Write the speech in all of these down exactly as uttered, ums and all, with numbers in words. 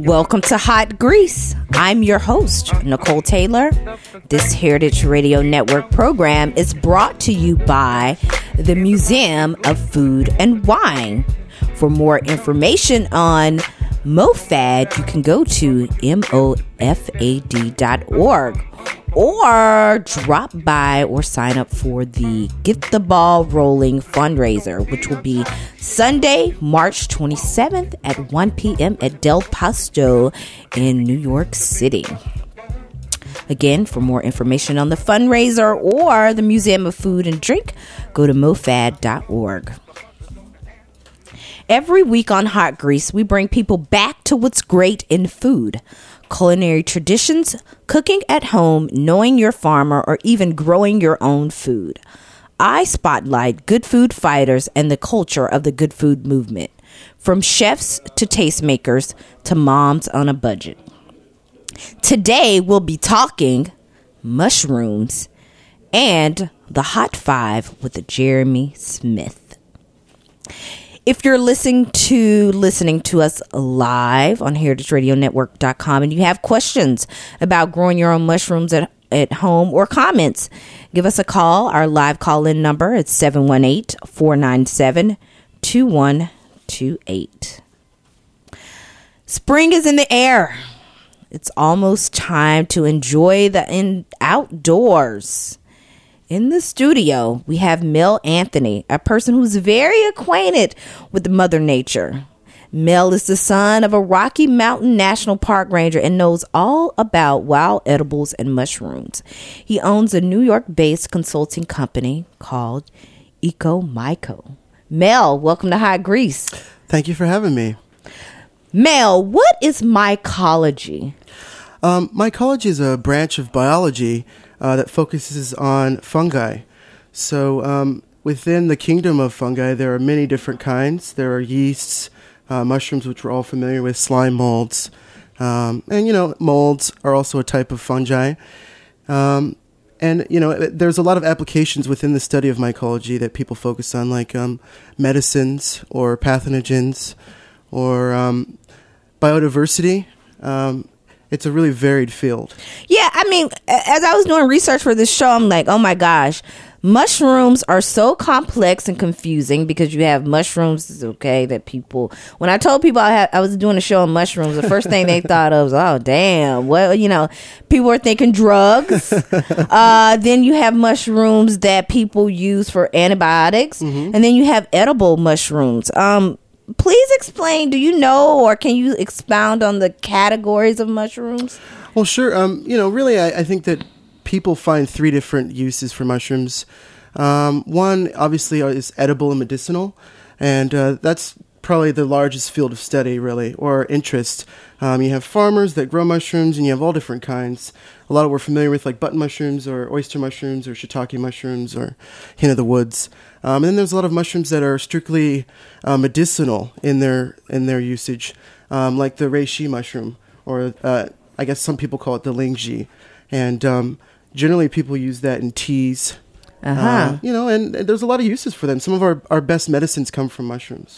Welcome to Hot Grease. I'm your host, Nicole Taylor. This Heritage Radio Network program is brought to you by the Museum of Food and Wine. For more information on MoFad, you can go to M O F A D dot org or drop by or sign up for the Get the Ball Rolling fundraiser, which will be Sunday, March twenty-seventh at one p.m. at Del Pasto in New York City. Again, for more information on the fundraiser or the Museum of Food and Drink, go to mofad dot org. Every week on Hot Grease, we bring people back to what's great in food. Culinary traditions, cooking at home, knowing your farmer, or even growing your own food. I spotlight good food fighters and the culture of the good food movement, from chefs to tastemakers to moms on a budget. Today, we'll be talking mushrooms and the Hot Five with Jeremy Smith. If you're listening to listening to us live on heritage radio network dot com and you have questions about growing your own mushrooms at, at home or comments, give us a call. Our live call-in number is seven one eight, four nine seven, two one two eight. Spring is in the air. It's almost time to enjoy the in- outdoors. In the studio, we have Mel Anthony, a person who's very acquainted with Mother Nature. Mel is the son of a Rocky Mountain National Park ranger and knows all about wild edibles and mushrooms. He owns a New York-based consulting company called EcoMyco. Mel, welcome to Hot Grease. Thank you for having me. Mel, what is mycology? Um, mycology is a branch of biology uh, that focuses on fungi. So um, within the kingdom of fungi, there are many different kinds. There are yeasts, uh, mushrooms, which we're all familiar with, slime molds. Um, and, you know, molds are also a type of fungi. Um, and, you know, there's a lot of applications within the study of mycology that people focus on, like um, medicines or pathogens or um, biodiversity. Um It's a really varied field. Yeah, I mean, as I was doing research for this show, I'm like, oh my gosh, mushrooms are so complex and confusing because you have mushrooms, okay, that people, when I told people I, had, I was doing a show on mushrooms, the first thing they thought of was, oh, damn, well, you know, people are thinking drugs. uh, then you have mushrooms that people use for antibiotics. Mm-hmm. And then you have edible mushrooms. Um, Please explain, do you know, or can you expound on the categories of mushrooms? Well, sure. Um, you know, really, I, I think that people find three different uses for mushrooms. Um, one, obviously, is edible and medicinal, and uh, that's probably the largest field of study, really, or interest. Um, you have farmers that grow mushrooms, and you have all different kinds. A lot of we're familiar with, like button mushrooms, or oyster mushrooms, or shiitake mushrooms, or hen of the woods. Um, and then there's a lot of mushrooms that are strictly uh, medicinal in their in their usage, um, like the reishi mushroom, or uh, I guess some people call it the lingji. And um, generally, people use that in teas. Uh-huh. Uh, you know, and, and there's a lot of uses for them. Some of our, our best medicines come from mushrooms.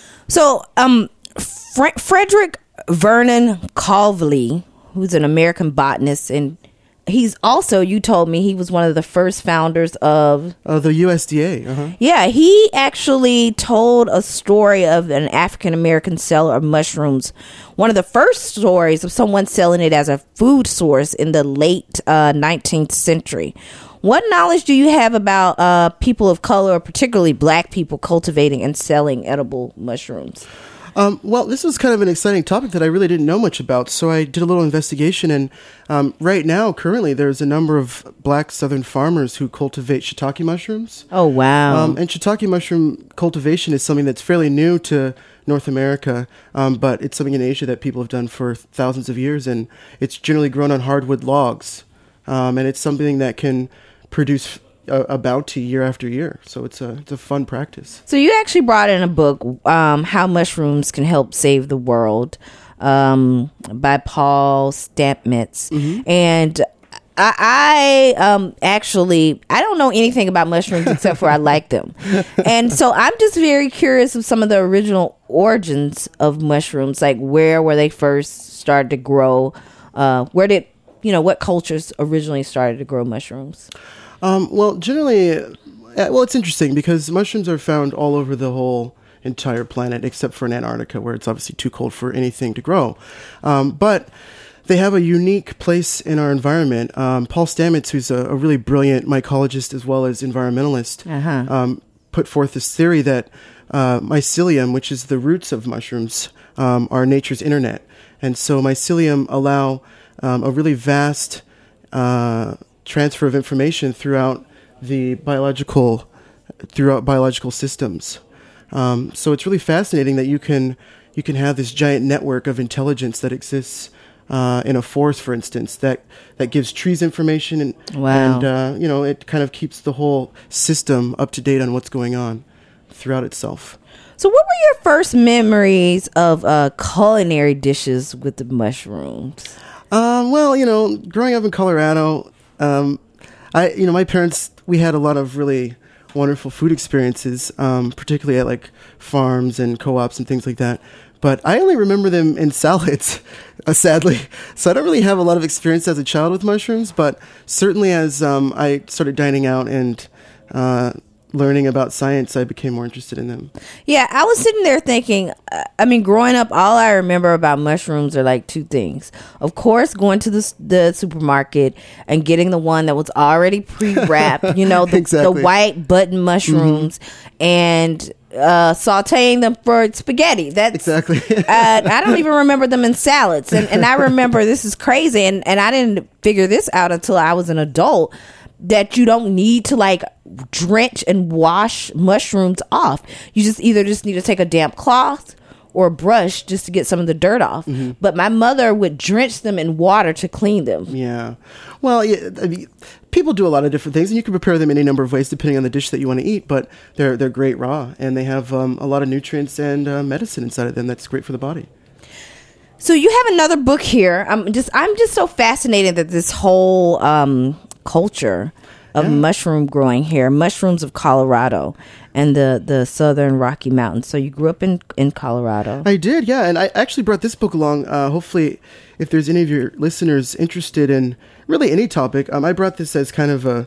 So, um, Fre- Frederick Vernon Calvely, who's an American botanist, and he's also, you told me, he was one of the first founders of... Uh, the U S D A. Uh-huh. Yeah, he actually told a story of an African-American seller of mushrooms. One of the first stories of someone selling it as a food source in the late uh, nineteenth century. What knowledge do you have about uh, people of color, or particularly black people, cultivating and selling edible mushrooms? Um, well, this was kind of an exciting topic that I really didn't know much about, so I did a little investigation, and um, right now, currently, there's a number of black southern farmers who cultivate shiitake mushrooms. Oh, wow. Um, and shiitake mushroom cultivation is something that's fairly new to North America, um, but it's something in Asia that people have done for thousands of years, and it's generally grown on hardwood logs, um, and it's something that can produce a, a bounty year after year. So it's a it's a fun practice. So you actually brought in a book, um, How Mushrooms Can Help Save the World, um, by Paul Stamets. Mm-hmm. And I, I um actually I don't know anything about mushrooms except for I like them, and so I'm just very curious of some of the original origins of mushrooms. Like, where were they first started to grow? Uh, where did you know what cultures originally started to grow mushrooms? Um, well, generally, uh, well, it's interesting because mushrooms are found all over the whole entire planet, except for in Antarctica, where it's obviously too cold for anything to grow. Um, but they have a unique place in our environment. Um, Paul Stamets, who's a, a really brilliant mycologist as well as environmentalist, Uh-huh. um, put forth this theory that uh, mycelium, which is the roots of mushrooms, um, are nature's internet. And so mycelium allow um, a really vast uh, transfer of information throughout the biological, throughout biological systems. Um, so it's really fascinating that you can you can have this giant network of intelligence that exists uh, in a forest, for instance, that, that gives trees information, and Wow. and uh, you know it kind of keeps the whole system up to date on what's going on throughout itself. So, what were your first memories of uh, culinary dishes with the mushrooms? Um, well, you know, growing up in Colorado, um, I you know my parents, we had a lot of really wonderful food experiences, um, particularly at like farms and co-ops and things like that. But I only remember them in salads, uh, sadly. So I don't really have a lot of experience as a child with mushrooms, but certainly as um, I started dining out and uh, learning about science, I became more interested in them. Yeah, I was sitting there thinking, uh, I mean, growing up, all I remember about mushrooms are like two things. Of course, going to the, s- the supermarket and getting the one that was already pre-wrapped, you know, the, Exactly. the white button mushrooms, and uh, sauteing them for spaghetti. That's Exactly. uh, I don't even remember them in salads. And, and I remember, this is crazy, and, and I didn't figure this out until I was an adult, that you don't need to like drench and wash mushrooms off. You just either just need to take a damp cloth or a brush just to get some of the dirt off. Mm-hmm. But my mother would drench them in water to clean them. Yeah. Well, yeah, I mean, people do a lot of different things, and you can prepare them any number of ways depending on the dish that you want to eat, but they're they're great raw, and they have um, a lot of nutrients and uh, medicine inside of them that's great for the body. So you have another book here. I'm just I'm just so fascinated that this whole um, culture of Yeah. mushroom growing here, mushrooms of Colorado and the, the southern Rocky Mountains. So you grew up in, in Colorado. I did, yeah, and I actually brought this book along. Uh, hopefully, if there's any of your listeners interested in really any topic, um, I brought this as kind of a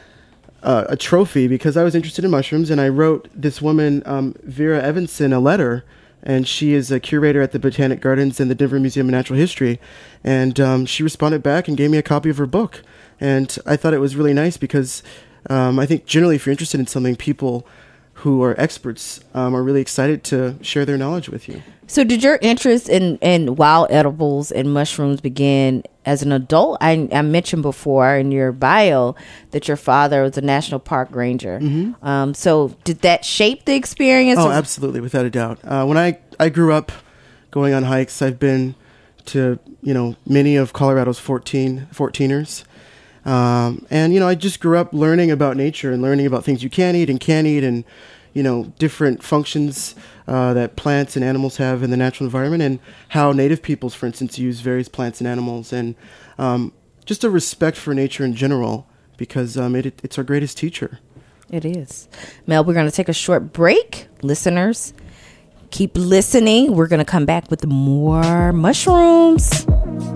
uh, a trophy because I was interested in mushrooms, and I wrote this woman, um, Vera Evanson, a letter, and she is a curator at the Botanic Gardens and the Denver Museum of Natural History, and um, she responded back and gave me a copy of her book, and I thought it was really nice because um, I think generally if you're interested in something, people who are experts um, are really excited to share their knowledge with you. So did your interest in, in wild edibles and mushrooms begin as an adult? I, I mentioned before in your bio that your father was a national park ranger. Mm-hmm. Um, so did that shape the experience? Oh, or- absolutely, without a doubt. Uh, when I, I grew up going on hikes, I've been to, you know, many of Colorado's fourteen, fourteeners. Um, and, you know, I just grew up learning about nature and learning about things you can eat and can't eat and, you know, different functions uh, that plants and animals have in the natural environment and how native peoples, for instance, use various plants and animals and um, just a respect for nature in general because um, it, it's our greatest teacher. It is. Mel, we're going to take a short break. Listeners, keep listening. We're going to come back with more mushrooms.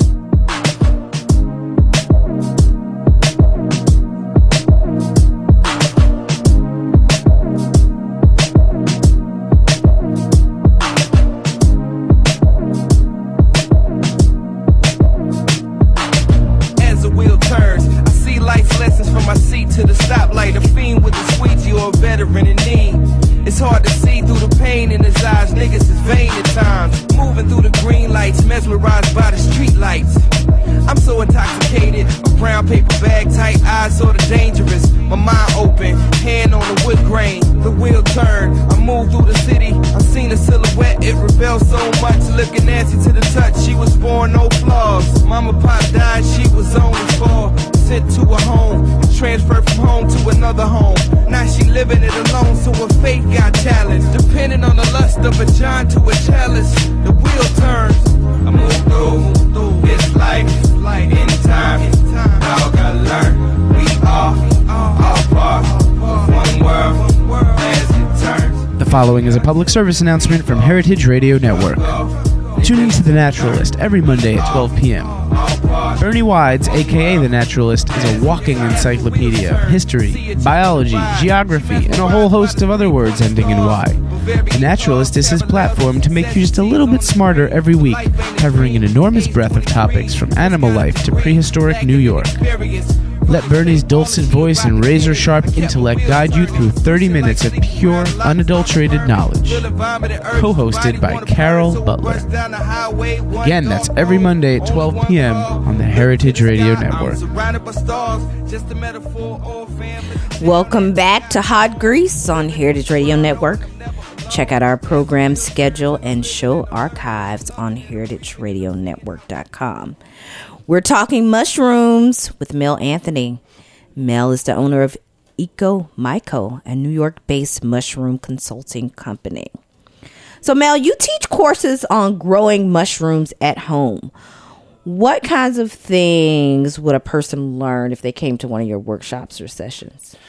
To the stoplight, a fiend with a squeegee or a veteran in need. It's hard to see through the pain in his eyes. Niggas is vain at times. Moving through the green lights, mesmerized by the street lights. I'm so intoxicated, a brown paper bag, tight eyes, sorta dangerous. My mind open, hand on the wood grain. The wheel turned, I moved through the city. I seen a silhouette, it rebelled so much. Looking Nancy to the touch, she was born no flaws. Mama pop died, she was only four. Sent to a home, transferred from home to another home. Now she living it alone, so her faith got challenged. Depending on the lust of a John to a chalice, the wheel turns. I move through, through this life, in time. Dog, I following is a public service announcement from Heritage Radio Network. Tune in to The Naturalist every Monday at twelve p.m. Bernie Wides, a k a. The Naturalist, is a walking encyclopedia of history, biology, geography, and a whole host of other words ending in Y. The Naturalist is his platform to make you just a little bit smarter every week, covering an enormous breadth of topics from animal life to prehistoric New York. Let Bernie's dulcet voice and razor-sharp intellect guide you through thirty minutes of pure, unadulterated knowledge. Co-hosted by Carol Butler. Again, that's every Monday at twelve p.m. on the Heritage Radio Network. Welcome back to Hot Grease on Heritage Radio Network. Check out our program schedule and show archives on heritage radio network dot com. We're talking mushrooms with Mel Anthony. Mel is the owner of Eco Myco, a New York-based mushroom consulting company. So, Mel, you teach courses on growing mushrooms at home. What kinds of things would a person learn if they came to one of your workshops or sessions?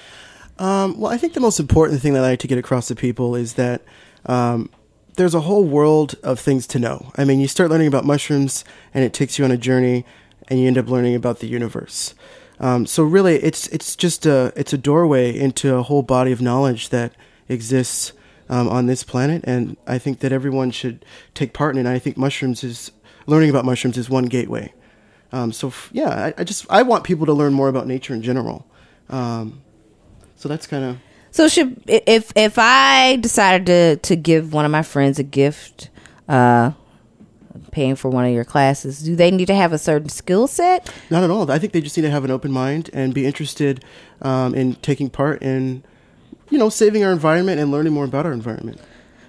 Um, well, I think the most important thing that I like to get across to people is that um, there's a whole world of things to know. I mean, you start learning about mushrooms, and it takes you on a journey, and you end up learning about the universe. Um, so really, it's it's just a it's a doorway into a whole body of knowledge that exists um, on this planet, and I think that everyone should take part in it. And I think mushrooms is learning about mushrooms is one gateway. Um, so f- yeah, I, I just I want people to learn more about nature in general. Um, so that's kind of. So should if if I decided to to give one of my friends a gift. Uh, paying for one of your classes, do they need to have a certain skill set? Not at all. I think they just need to have an open mind and be interested um, in taking part in, you know, saving our environment and learning more about our environment.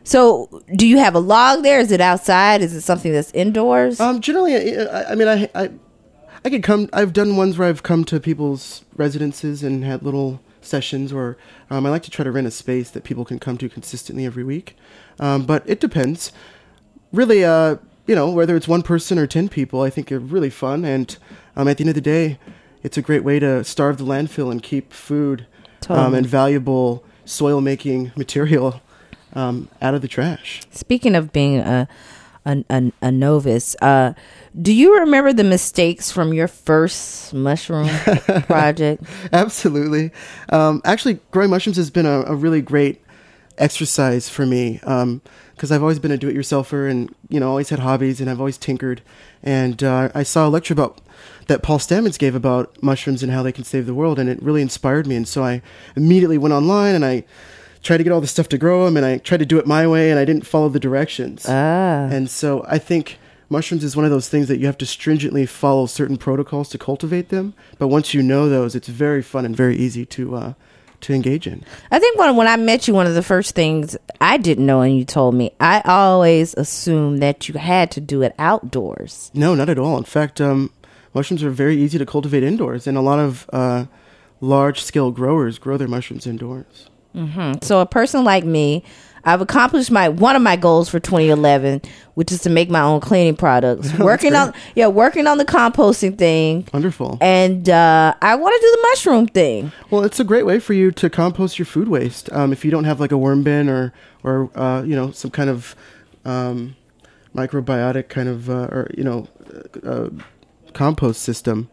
So do you have a log there? Is it outside? Is it something that's indoors? Um, generally, I, I mean, I, I, I could come, I've done ones where I've come to people's residences and had little sessions, or um, I like to try to rent a space that people can come to consistently every week. Um, but it depends. Really, uh, you know, whether it's one person or ten people, I think are really fun. And um, at the end of the day, it's a great way to starve the landfill and keep food Totally. um, and valuable soil-making material um, out of the trash. Speaking of being a a, a, a novice, uh, do you remember the mistakes from your first mushroom project? Absolutely. Um, actually, growing mushrooms has been a, a really great exercise for me. Um, because I've always been a do-it-yourselfer and, you know, always had hobbies, and I've always tinkered. And uh, I saw a lecture about that Paul Stamets gave about mushrooms and how they can save the world, and it really inspired me. And so I immediately went online and I tried to get all the stuff to grow them, and I tried to do it my way, and I didn't follow the directions. Ah. And so I think mushrooms is one of those things that you have to stringently follow certain protocols to cultivate them. But once you know those, it's very fun and very easy to uh, to engage in. I think when when I met you, one of the first things I didn't know, and you told me, I always assumed that you had to do it outdoors. No, not at all. In fact, um, mushrooms are very easy to cultivate indoors, and a lot of uh, large-scale growers grow their mushrooms indoors. Mm-hmm. So a person like me, I've accomplished my one of my goals for twenty eleven, which is to make my own cleaning products. working on yeah, working on the composting thing. Wonderful. And uh, I want to do the mushroom thing. Well, it's a great way for you to compost your food waste. Um, if you don't have like a worm bin or or uh, you know, some kind of um, microbiotic kind of uh, or you know uh, compost system,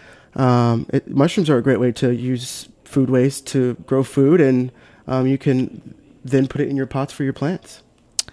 um, it, mushrooms are a great way to use food waste to grow food, and um, you can then put it in your pots for your plants.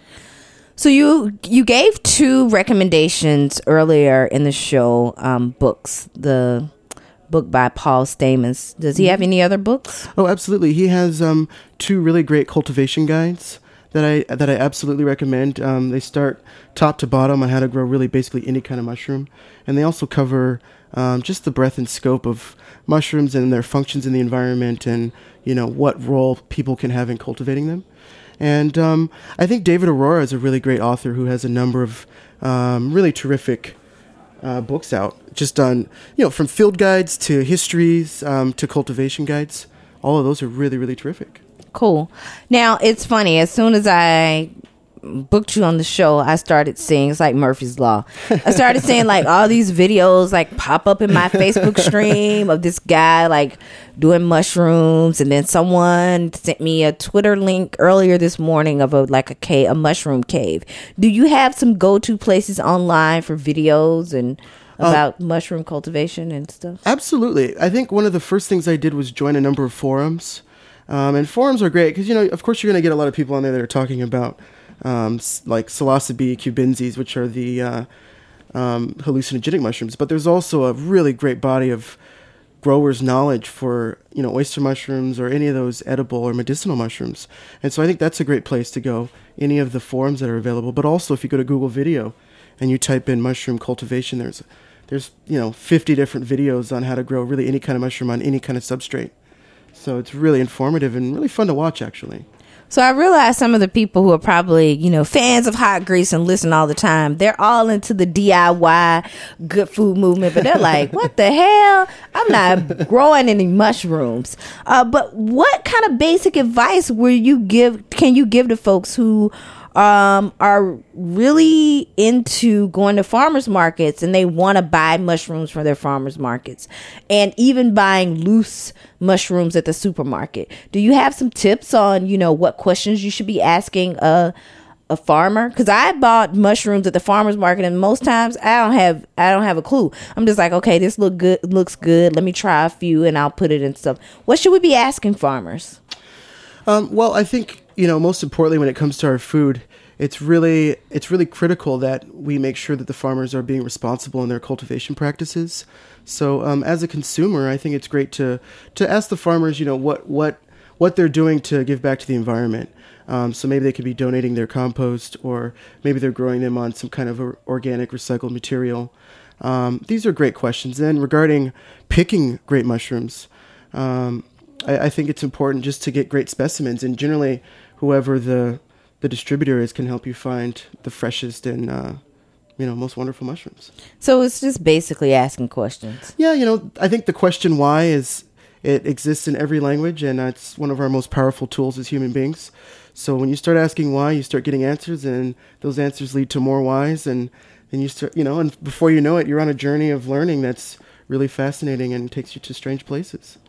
So you you gave two recommendations earlier in the show, um, books. The book by Paul Stamets. Does he have any other books? Oh, absolutely. He has um, two really great cultivation guides that I that I absolutely recommend. Um, they start top to bottom on how to grow really basically any kind of mushroom, and they also cover um, just the breadth and scope of mushrooms and their functions in the environment, and you know what role people can have in cultivating them. And um, I think David Aurora is a really great author who has a number of um, really terrific uh, books out, just on, you know, from field guides to histories um, to cultivation guides. All of those are really, really terrific. Cool. Now, it's funny. As soon as I booked you on the show, I started seeing, it's like Murphy's Law. I started seeing like all these videos like pop up in my Facebook stream of this guy like doing mushrooms, and then someone sent me a Twitter link earlier this morning of a like a cave, a mushroom cave. Do you have some go-to places online for videos and about um, mushroom cultivation and stuff? Absolutely. I think one of the first things I did was join a number of forums. Um, and forums are great because, you know, of course you're going to get a lot of people on there that are talking about um, s- like psilocybe cubensis, which are the uh, um, hallucinogenic mushrooms. But there's also a really great body of growers' knowledge for, you know, oyster mushrooms or any of those edible or medicinal mushrooms. And so I think that's a great place to go, any of the forums that are available. But also if you go to Google Video and you type in mushroom cultivation, there's, there's you know, fifty different videos on how to grow really any kind of mushroom on any kind of substrate. So it's really informative and really fun to watch, actually. So I realize some of the people who are probably, you know, fans of Hot Grease and listen all the time, they're all into the D I Y good food movement, but they're like, what the hell? I'm not growing any mushrooms. Uh, but what kind of basic advice will you give, can you give to folks who um, are really into going to farmers markets and they want to buy mushrooms from their farmers markets and even buying loose mushrooms at the supermarket? Do you have some tips on, you know, what questions you should be asking a a farmer? Because I bought mushrooms at the farmers market, and most times I don't have I don't have a clue. I'm just like, okay, this look good, looks good. Let me try a few, and I'll put it in stuff. What should we be asking farmers? Um, well, I think, you know, most importantly, when it comes to our food, it's really it's really critical that we make sure that the farmers are being responsible in their cultivation practices. So um, as a consumer, I think it's great to to ask the farmers, you know, what what what they're doing to give back to the environment. Um, so maybe they could be donating their compost, or maybe they're growing them on some kind of a organic recycled material. Um, these are great questions. Then regarding picking great mushrooms, um, I, I think it's important just to get great specimens, and generally whoever the the distributor is can help you find the freshest and uh, you know, most wonderful mushrooms. So it's just basically asking questions. Yeah, you know, I think the question why is it exists in every language, and that's one of our most powerful tools as human beings. So when you start asking why, you start getting answers, and those answers lead to more whys, and then you start, you know, and before you know it, you're on a journey of learning that's really fascinating and takes you to strange places.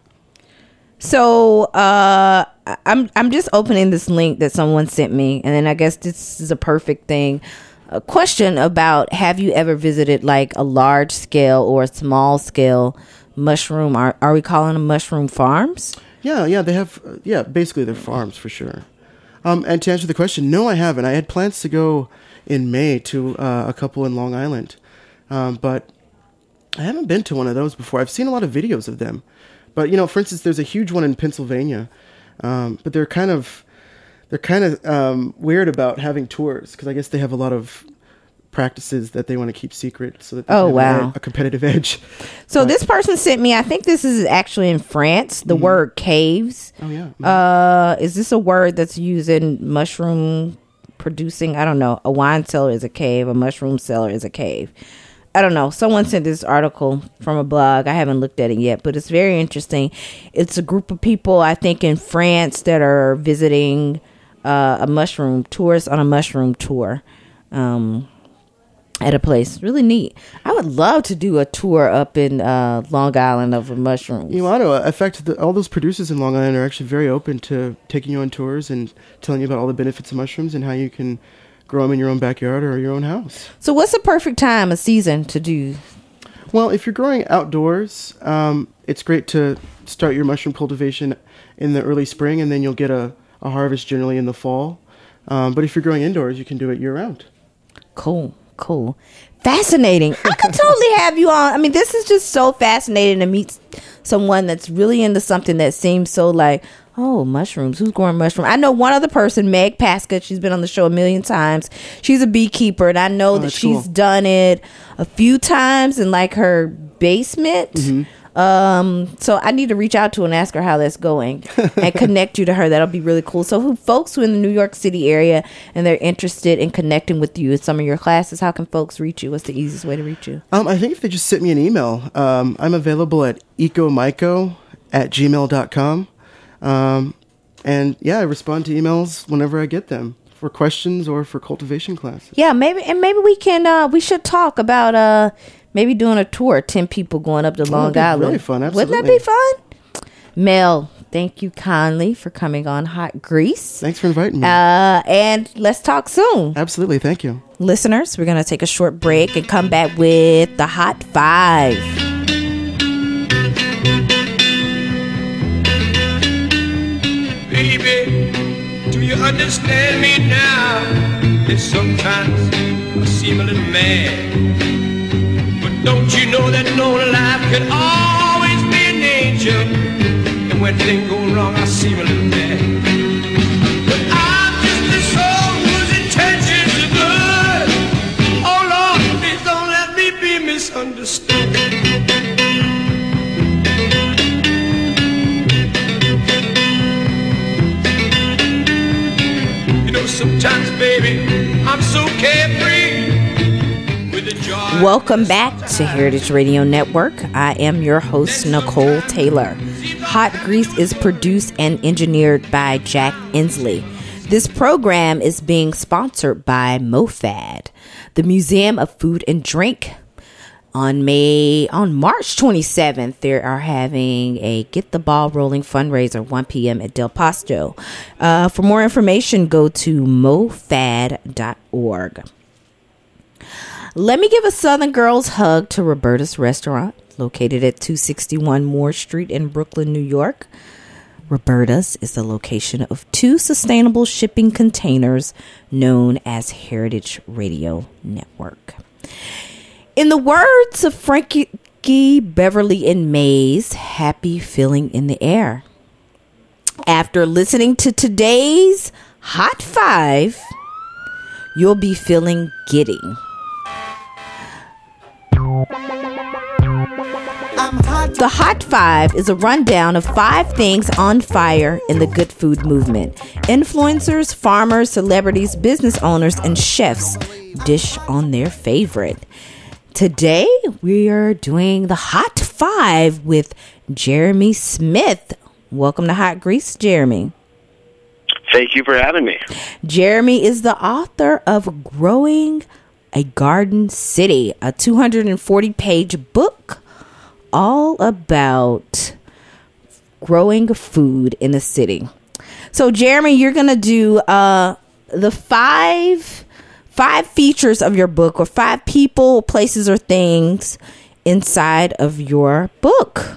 So uh, I'm I'm just opening this link that someone sent me, and then I guess this is a perfect thing. A question about, have you ever visited like a large scale or a small scale mushroom? Are are we calling them mushroom farms? Yeah, yeah, they have. Uh, yeah, basically they're farms for sure. Um, and to answer the question, no, I haven't. I had plans to go in May to uh, a couple in Long Island, um, but I haven't been to one of those before. I've seen a lot of videos of them. But, you know, for instance, there's a huge one in Pennsylvania, um, but they're kind of they're kind of um, weird about having tours, because I guess they have a lot of practices that they want to keep secret so that they oh, have wow. a, a competitive edge. So but, this person sent me, I think this is actually in France, the mm-hmm. word caves. Oh, yeah. Mm-hmm. Uh, is this a word that's used in mushroom producing? I don't know. A wine cellar is a cave. A mushroom cellar is a cave. I don't know. Someone sent this article from a blog. I haven't looked at it yet, but it's very interesting. It's a group of people, I think, in France that are visiting uh, a mushroom, tourists on a mushroom tour um, at a place. Really neat. I would love to do a tour up in uh, Long Island of a mushroom. You want to. In fact, the, all those producers in Long Island are actually very open to taking you on tours and telling you about all the benefits of mushrooms and how you can grow them in your own backyard or your own house. So what's the perfect time of season to do? Well, if you're growing outdoors, um, it's great to start your mushroom cultivation in the early spring, and then you'll get a, a harvest generally in the fall. Um, but if you're growing indoors, you can do it year-round. Cool, cool. Fascinating. I could totally have you on. I mean, this is just so fascinating to meet someone that's really into something that seems so like, oh, mushrooms. Who's growing mushrooms? I know one other person, Meg Pasca. She's been on the show a million times. She's a beekeeper, and I know oh, that she's cool. done it a few times in like her basement. Mm-hmm. Um, so I need to reach out to her and ask her how that's going and connect you to her. That'll be really cool. So who, folks who are in the New York City area and they're interested in connecting with you in some of your classes, how can folks reach you? What's the easiest way to reach you? Um, I think if they just send me an email, um, I'm available at ecomyco at gmail dot com. Um, and yeah, I respond to emails whenever I get them for questions or for cultivation classes. Yeah, maybe and maybe we can. Uh, we should talk about uh, maybe doing a tour. Ten people going up to Long that'd be Island. really fun, absolutely. Wouldn't that be fun? Mel, thank you kindly for coming on Hot Grease. Thanks for inviting me. Uh, and let's talk soon. Absolutely, thank you. Listeners, we're going to take a short break and come back with the Hot Five. Baby, do you understand me now? That sometimes I seem a little mad. But don't you know that no life can always be an angel? And when things go wrong, I seem a little mad. But I'm just a soul whose intentions are good. Oh Lord, please don't let me be misunderstood. You know, sometimes, baby, I'm so carefree. With the joy. Welcome back to Heritage Radio Network. I am your host, Nicole Taylor. Hot Grease is produced and engineered by Jack Inslee. This program is being sponsored by MoFad, the Museum of Food and Drink. On May, on March twenty-seventh, they are having a Get the Ball Rolling fundraiser, one p.m. at Del Pasto. Uh, for more information, go to mofad dot org. Let me give a Southern Girls hug to Roberta's Restaurant, located at two sixty-one Moore Street in Brooklyn, New York. Roberta's is the location of two sustainable shipping containers known as Heritage Radio Network. In the words of Frankie Beverly and Mays, happy feeling in the air. After listening to today's Hot Five, you'll be feeling giddy. The Hot Five is a rundown of five things on fire in the good food movement. Influencers, farmers, celebrities, business owners, and chefs dish on their favorite. Today, we are doing the Hot Five with Jeremy Smith. Welcome to Hot Grease, Jeremy. Thank you for having me. Jeremy is the author of Growing a Garden City, a two hundred forty page book all about growing food in a city. So, Jeremy, you're going to do uh, the five... Five features of your book, or five people, places, or things inside of your book.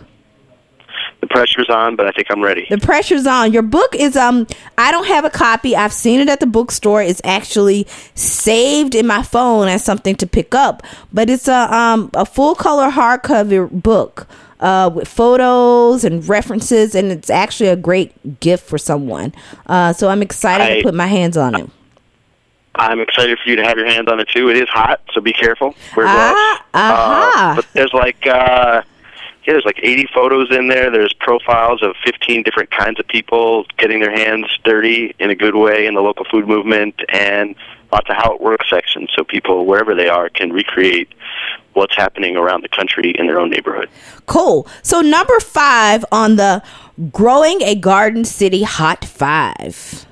The pressure's on, but I think I'm ready. The pressure's on. Your book is, um, I don't have a copy. I've seen it at the bookstore. It's actually saved in my phone as something to pick up. But it's a, um, a full color hardcover book uh, with photos and references, and it's actually a great gift for someone. Uh, so I'm excited I, to put my hands on it. I'm excited for you to have your hands on it, too. It is hot, so be careful. Wear gloves. Ah, uh-huh. uh, but there's like, uh, yeah, there's like eighty photos in there. There's profiles of fifteen different kinds of people getting their hands dirty in a good way in the local food movement, and lots of how it works sections, so people, wherever they are, can recreate what's happening around the country in their own neighborhood. Cool. So number five on the Growing a Garden City Hot Five.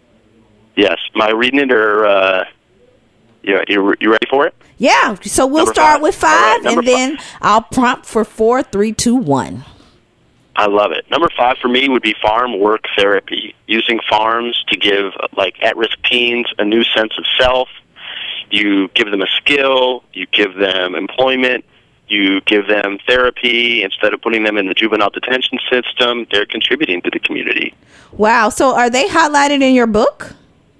Yes. Am I reading it, or uh, you, you, you ready for it? Yeah. So we'll Number start five. with five, All right, and then five. I'll prompt for four, three, two, one. I love it. Number five for me would be farm work therapy, using farms to give like at-risk teens a new sense of self. You give them a skill, you give them employment, you give them therapy. Instead of putting them in the juvenile detention system, they're contributing to the community. Wow. So are they highlighted in your book?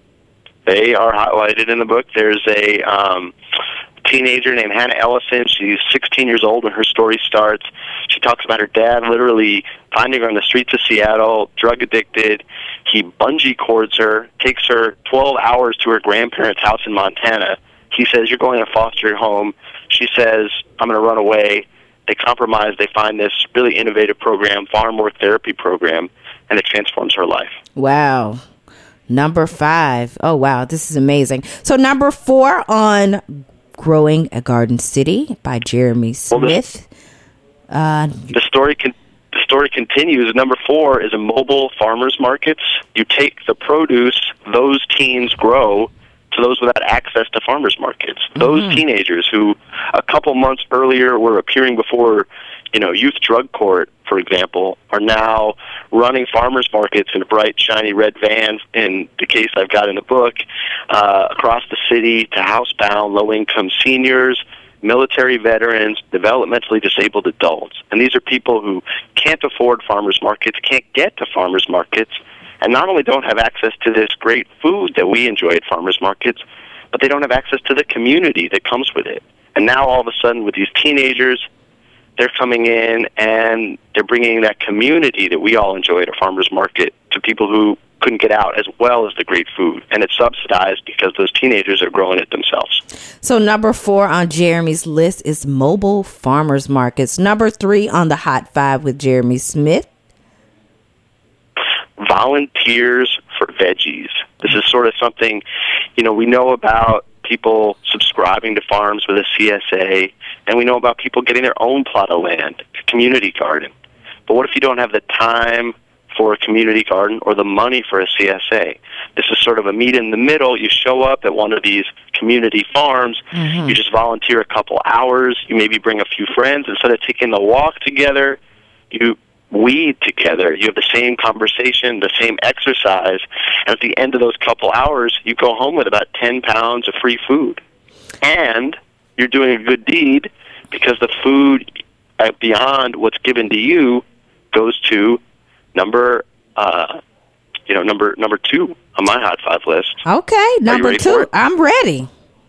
They are highlighted in the book. There's a um, teenager named Hannah Ellison. She's sixteen years old when her story starts. She talks about her dad literally finding her on the streets of Seattle, drug addicted. He bungee cords her, takes her twelve hours to her grandparents' house in Montana. He says, "You're going to foster home." She says, "I'm going to run away." They compromise. They find this really innovative program, farm work therapy program, and it transforms her life. Wow. Number five. Oh, wow. This is amazing. So number four on Growing a Garden City by Jeremy Smith. Well, the, uh, the story can, the story continues. Number four is a mobile farmers markets. You take the produce those teens grow to those without access to farmers markets. Mm-hmm. Those teenagers who a couple months earlier were appearing before, you know, youth drug court, for example, are now running farmers markets in bright, shiny red vans, in the case I've got in the book, uh, across the city to housebound, low-income seniors, military veterans, developmentally disabled adults. And these are people who can't afford farmers markets, can't get to farmers markets, and not only don't have access to this great food that we enjoy at farmers markets, but they don't have access to the community that comes with it. And now all of a sudden with these teenagers, they're coming in and they're bringing that community that we all enjoy at a farmer's market to people who couldn't get out, as well as the great food. And it's subsidized because those teenagers are growing it themselves. So number four on Jeremy's list is mobile farmers markets. Number three on the Hot Five with Jeremy Smith. Volunteers for veggies. This is sort of something, you know, we know about people subscribing to farms with a C S A, and we know about people getting their own plot of land, a community garden. But what if you don't have the time for a community garden or the money for a C S A? This is sort of a meet in the middle. You show up at one of these community farms, mm-hmm. you just volunteer a couple hours, you maybe bring a few friends. Instead of taking the walk together, you weed together. You have the same conversation, the same exercise, and at the end of those couple hours, you go home with about ten pounds of free food. And you're doing a good deed because the food uh, beyond what's given to you goes to number, uh, you know, number number two on my Hot Five list. Okay, number two. I'm ready.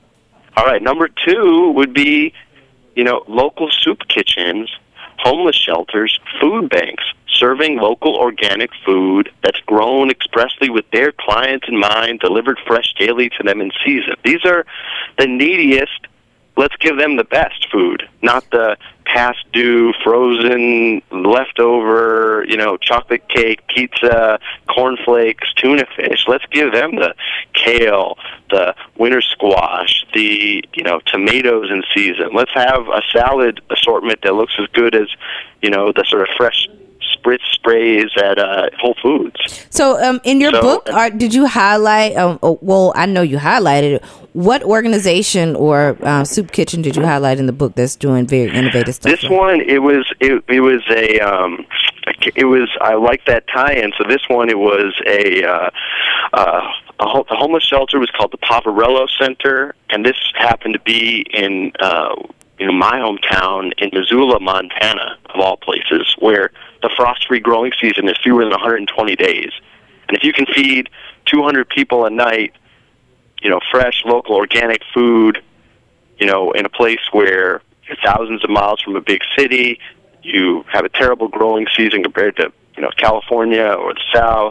All right, number two would be, you know, local soup kitchens, homeless shelters, food banks, serving local organic food that's grown expressly with their clients in mind, delivered fresh daily to them in season. These are the neediest. Let's give them the best food, not the past due, frozen, leftover, you know, chocolate cake, pizza, cornflakes, tuna fish. Let's give them the kale, the winter squash, the, you know, tomatoes in season. Let's have a salad assortment that looks as good as, you know, the sort of fresh spritz sprays at uh, Whole Foods. So um, in your so, book, are, did you highlight, um, oh, well, I know you highlighted it. What organization or uh, soup kitchen did you highlight in the book that's doing very innovative stuff? This like? one, it was it, it was a um, it was I like that tie-in. So this one, it was a uh, uh, a, ho- a homeless shelter was called the Poverello Center, and this happened to be in uh, you know my hometown in Missoula, Montana, of all places, where the frost-free growing season is fewer than one hundred twenty days, and if you can feed two hundred people a night, you know, fresh, local, organic food, you know, in a place where you're thousands of miles from a big city, you have a terrible growing season compared to, you know, California or the South,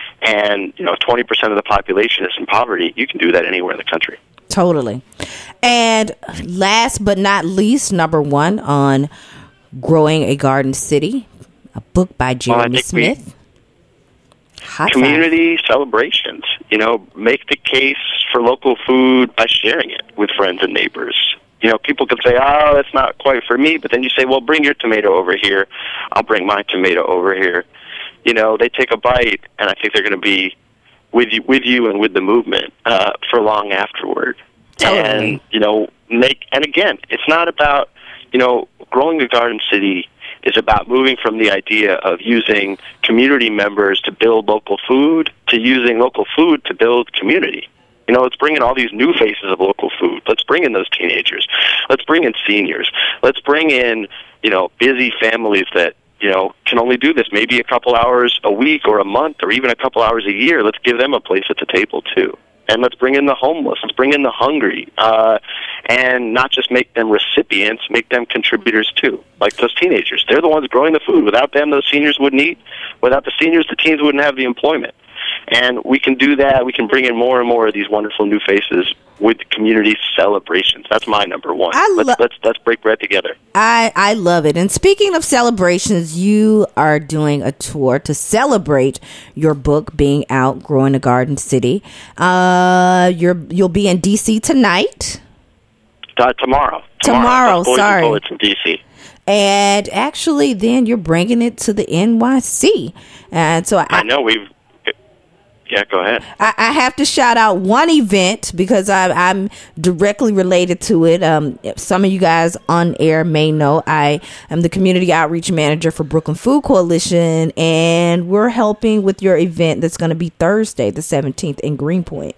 and, you know, twenty percent of the population is in poverty, you can do that anywhere in the country. Totally. And last but not least, number one on Growing a Garden City, a book by Jeremy well, Smith. We- Hot Community five. Celebrations. You know, make the case for local food by sharing it with friends and neighbors. You know, people can say, oh, that's not quite for me, but then you say, well, bring your tomato over here. I'll bring my tomato over here. You know, they take a bite, and I think they're going to be with you, with you and with the movement uh, for long afterward. Totally. And, you know, make, and again, it's not about, you know, Growing a Garden City is about moving from the idea of using community members to build local food to using local food to build community. You know, let's bring in all these new faces of local food. Let's bring in those teenagers. Let's bring in seniors. Let's bring in, you know, busy families that, you know, can only do this maybe a couple hours a week or a month or even a couple hours a year. Let's give them a place at the table, too. And let's bring in the homeless. Let's bring in the hungry. Uh, and not just make them recipients, make them contributors, too. Like those teenagers. They're the ones growing the food. Without them, those seniors wouldn't eat. Without the seniors, the teens wouldn't have the employment. And we can do that. We can bring in more and more of these wonderful new faces with community celebrations. That's my number one. I lo- let's, let's let's break bread together. I, I love it. And speaking of celebrations, you are doing a tour to celebrate your book being out, Growing a Garden City. Uh, you're you'll be in D C tonight. Uh, tomorrow. Tomorrow. Tomorrow Boys sorry. and Bullets in D C. and actually then you're bringing it to the N Y C. And so I, I know we've. Yeah, go ahead. I, I have to shout out one event because I, I'm directly related to it. Um, some of you guys on air may know I am the community outreach manager for Brooklyn Food Coalition, and we're helping with your event that's going to be Thursday, the seventeenth, in Greenpoint.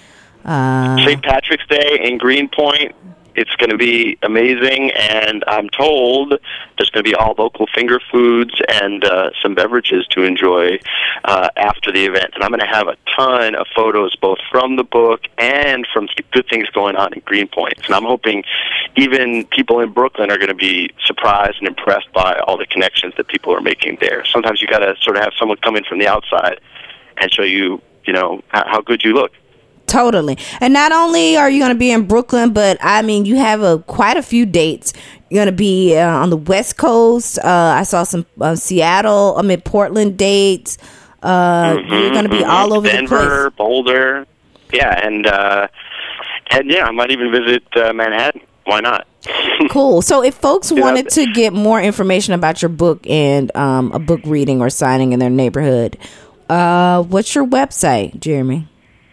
Uh, Saint Patrick's Day in Greenpoint. It's going to be amazing, and I'm told there's going to be all local finger foods and uh, some beverages to enjoy uh, after the event. And I'm going to have a ton of photos both from the book and from good things going on in Greenpoint. And I'm hoping even people in Brooklyn are going to be surprised and impressed by all the connections that people are making there. Sometimes you got to sort of have someone come in from the outside and show you, you know, how good you look. Totally. And not only are you going to be in Brooklyn, but I mean, you have a quite a few dates. You're going to be uh, on the West Coast. Uh, I saw some uh, Seattle, I mean, Portland dates. Uh, mm-hmm, you're going to be mm-hmm. all over Denver, the place. Boulder. Yeah. And, uh, and yeah, I might even visit uh, Manhattan. Why not? Cool. So if folks wanted to get more information about your book and um, a book reading or signing in their neighborhood, uh, what's your website, Jeremy?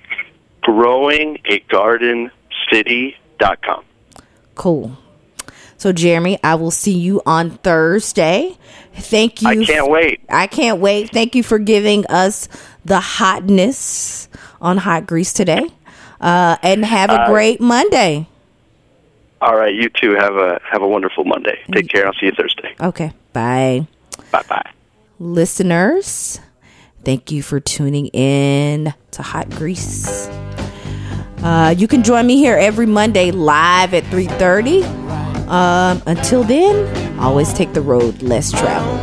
growing a garden city dot com. Cool. So, Jeremy, I will see you on Thursday. Thank you. I can't wait. I can't wait. Thank you for giving us the hotness on Hot Grease today. Uh, and have a uh, great Monday. All right. You too. Have a have a wonderful Monday. Take care. I'll see you Thursday. Okay. Bye. Bye-bye. Listeners, thank you for tuning in to Hot Grease. Uh, you can join me here every Monday live at three thirty. Um, until then, always take the road less traveled.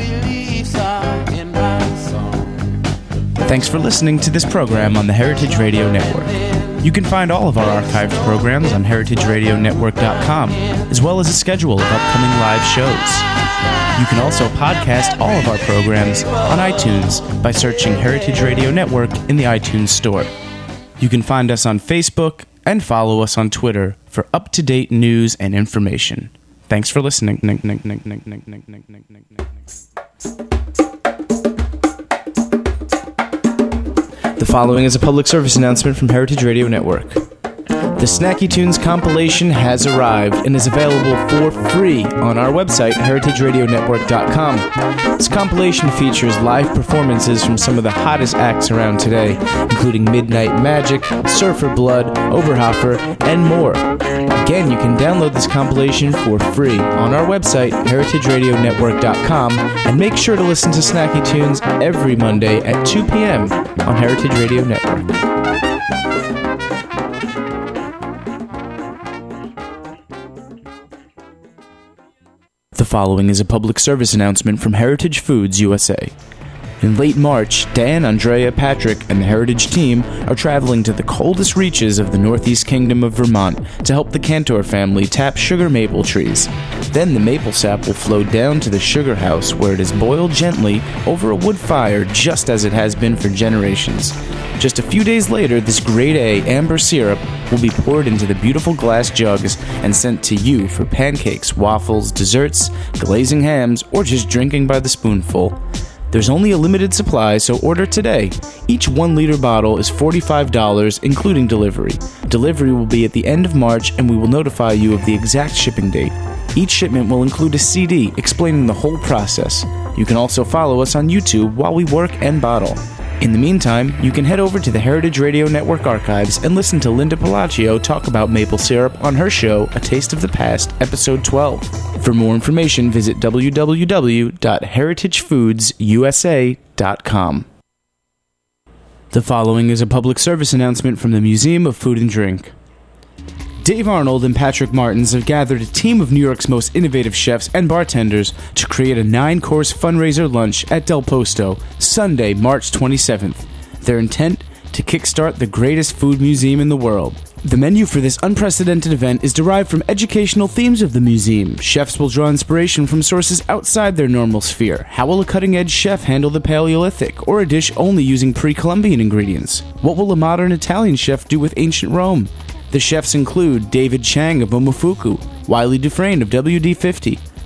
Thanks for listening to this program on the Heritage Radio Network. You can find all of our archived programs on heritage radio network dot com, as well as a schedule of upcoming live shows. You can also podcast all of our programs on iTunes by searching Heritage Radio Network in the iTunes Store. You can find us on Facebook and follow us on Twitter for up-to-date news and information. Thanks for listening. The following is a public service announcement from Heritage Radio Network. The Snacky Tunes compilation has arrived and is available for free on our website, heritage radio network dot com. This compilation features live performances from some of the hottest acts around today, including Midnight Magic, Surfer Blood, Oberhofer, and more. Again, you can download this compilation for free on our website, heritage radio network dot com, and make sure to listen to Snacky Tunes every Monday at two p.m. on Heritage Radio Network. The following is a public service announcement from Heritage Foods U S A. In late March, Dan, Andrea, Patrick, and the Heritage team are traveling to the coldest reaches of the Northeast Kingdom of Vermont to help the Cantor family tap sugar maple trees. Then the maple sap will flow down to the sugar house where it is boiled gently over a wood fire just as it has been for generations. Just a few days later, this grade A amber syrup will be poured into the beautiful glass jugs and sent to you for pancakes, waffles, desserts, glazing hams, or just drinking by the spoonful. There's only a limited supply, so order today. Each one-liter bottle is forty-five dollars, including delivery. Delivery will be at the end of March, and we will notify you of the exact shipping date. Each shipment will include a C D explaining the whole process. You can also follow us on YouTube while we work and bottle. In the meantime, you can head over to the Heritage Radio Network archives and listen to Linda Palacio talk about maple syrup on her show, A Taste of the Past, Episode twelve. For more information, visit w w w dot heritage foods u s a dot com. The following is a public service announcement from the Museum of Food and Drink. Dave Arnold and Patrick Martins have gathered a team of New York's most innovative chefs and bartenders to create a nine-course fundraiser lunch at Del Posto, Sunday, March twenty-seventh. Their intent? To kickstart the greatest food museum in the world. The menu for this unprecedented event is derived from educational themes of the museum. Chefs will draw inspiration from sources outside their normal sphere. How will a cutting-edge chef handle the Paleolithic, or a dish only using pre-Columbian ingredients? What will a modern Italian chef do with ancient Rome? The chefs include David Chang of Momofuku, Wiley Dufresne of W D fifty,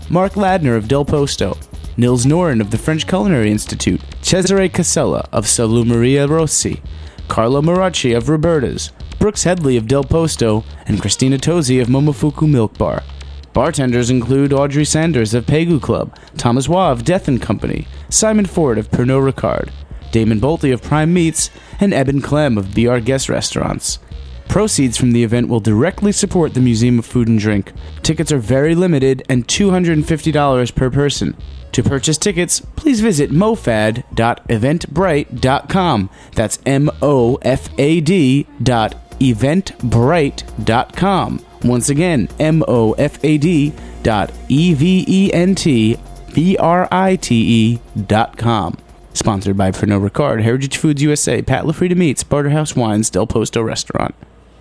Mark Ladner of Del Posto, Nils Noren of the French Culinary Institute, Cesare Casella of Salumeria Rossi, Carlo Maracci of Roberta's, Brooks Headley of Del Posto, and Christina Tosi of Momofuku Milk Bar. Bartenders include Audrey Sanders of Pegu Club, Thomas Waugh of Death and Company, Simon Ford of Pernod Ricard, Damon Bolte of Prime Meats, and Eben Clem of Be Our Guest Restaurants. Proceeds from the event will directly support the Museum of Food and Drink. Tickets are very limited and two hundred fifty dollars per person. To purchase tickets, please visit mofad dot eventbrite dot com. That's M O F A D dot eventbrite dot com. Once again, M O F A D dot E V E N T B R I T E dot com. Sponsored by Pernod Ricard, Heritage Foods U S A, Pat LaFrida Meats, Barterhouse Wines, Del Posto Restaurant.